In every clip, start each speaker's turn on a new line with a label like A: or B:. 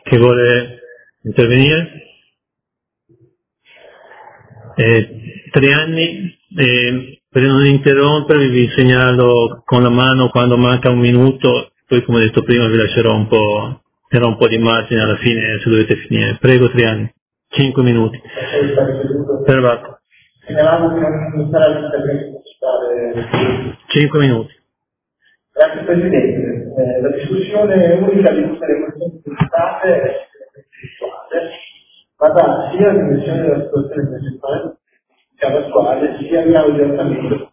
A: Chi vuole intervenire? 3 anni, per non interrompervi vi segnalo con la mano quando manca 1 minuto, poi come detto prima vi lascerò un po' di margine alla fine se dovete finire. Prego, 3 anni, 5 minuti. Fermato. 5 minuti.
B: Grazie Presidente. La discussione unica di tutte le questioni presentate è sessuale, ma dà sia la dimensione della situazione processuale attuale, sia il grado di adattamento.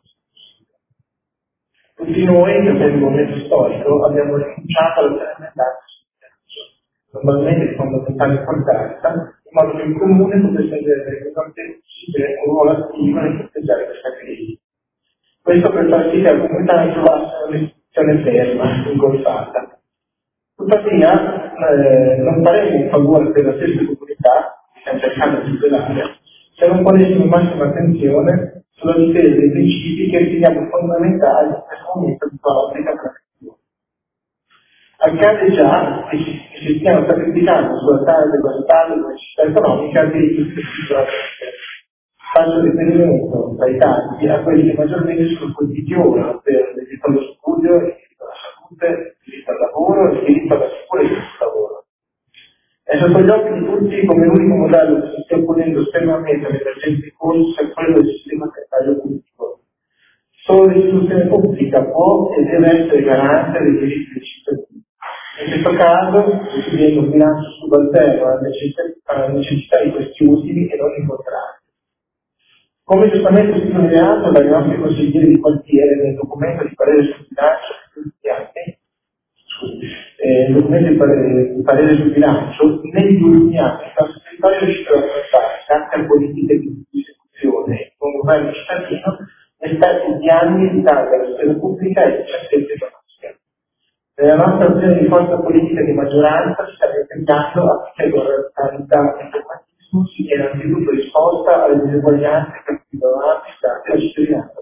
B: Tutti noi, che per il momento storico, abbiamo rinunciato all'alternanza normalmente di fondamentale importanza, in modo che il comune potesse avere possibile un ruolo attivo nel fronteggiare questa crisi. Questo per far sì che la comunità non trovasse una situazione ferma, ingolfata. Tuttavia, non faremo un favore per la stessa comunità, che stiamo cercando di tutelare, se non ponessimo massima attenzione sulla difesa dei principi che riteniamo fondamentali in questo momento di politica preventiva. Accade già che si stiano sacrificando sulla strada della necessità economica dei rispettivi. Faccio riferimento dai tanti a quelli che maggiormente sono colpiti ora per il diritto allo studio, il diritto alla salute, il diritto al lavoro e il diritto alla sicurezza sul lavoro. È sotto gli occhi di tutti come l'unico modello che si stia opponendo estremamente all'emergenza in corso sia quello del sistema sanitario pubblico. Solo l'istituzione pubblica può e deve essere garante dei diritti dei cittadini. In questo caso, decidendo un bilancio subalterno alla necessità di questi utili e non il contrario. Come giustamente sottolineato dai nostri consiglieri di quartiere nel documento di parere sul bilancio di parere sul bilancio, negli ultimi anni il nostro territorio è riuscito ad affrontare, grazie a politiche di esecuzione con un governo cittadino, effetti di anni di tagli alla spesa pubblica e di incertezza economica. Nella nostra azione di forza politica di maggioranza ci stiamo impegnando affinché la governabilità e si dia anzitutto risposta alle diseguaglianze che affliggono stati la cittadinanza.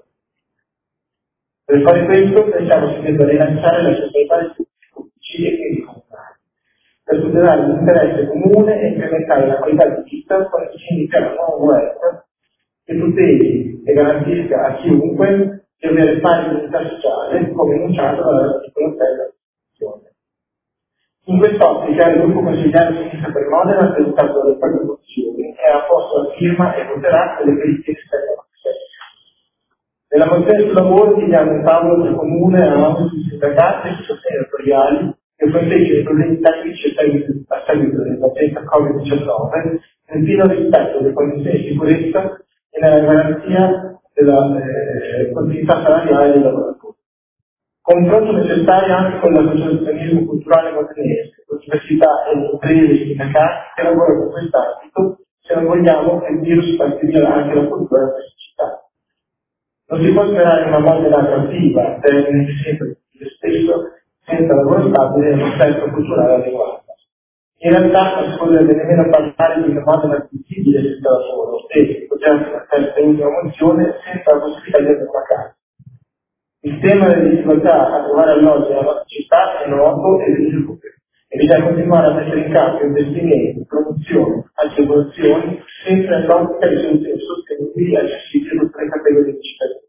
B: Per fare questo pensiamo si debba rilanciare la società dei servizi pubblici e quindi comunali, per tutelare l'interesse comune e incrementare la qualità di vita con il fine di creare un nuovo web che tuteli e garantisca a chiunque di avere pari dignità sociale come enunciato dall'articolo 6 della Costituzione. In quest'ottica il gruppo consigliare Sinistra per Modena ha presentato le proprie mozioni e ha posto la firma e voterà le verifiche esterne a processo. Nella mozione sul lavoro chiediamo un tavolo del comune a sui sindacati e sui sostegni datoriali che fronteggiano i problemi tecnici a seguito dell'emergenza Covid-19 nel pieno rispetto delle condizioni di sicurezza e nella garanzia della continuità salariale dei lavoratori. Confronto necessario anche con l'associazionismo culturale modenese, l'università e le imprese e i sindacati che lavorano in quest'ambito, se non vogliamo che il virus passi via anche la cultura della questa città. Non si può sperare una Modena attrattiva, termine che sempre spesso senza lavoro stabile e un aspetto culturale adeguato. In realtà non si potrebbe nemmeno parlare di una Modena accessibile senza lavoro e potrebbe una terza e ultima mozione senza la possibilità di avere una casa. Il tema delle difficoltà a trovare alloggio nella nostra città è noto e bisogna continuare a mettere in campo investimenti, promozioni, agevolazioni, sempre nell'ottica di soluzioni sostenibili e accessibili a tutte le categorie di cittadini.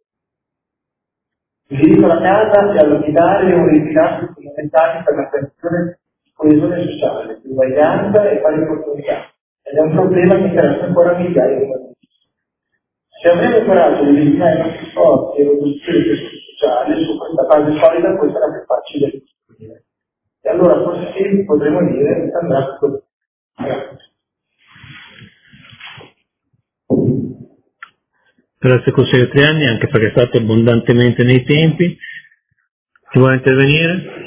B: Il diritto alla casa e all'abitare è uno dei pilastri fondamentali per la creazione di coesione sociale, di uguaglianza e pari opportunità, ed è un problema che interessa ancora migliaia di bambini. Se avremo il coraggio di dedicare i nostri sforzi e robustire il tessuto sociale, su questa base solida poi sarà più facile costruire. E allora forse sì, potremo dire che andrà tutto bene. Grazie.
A: Grazie consigliere Trianni, anche perché è stato abbondantemente nei tempi. Chi vuole intervenire?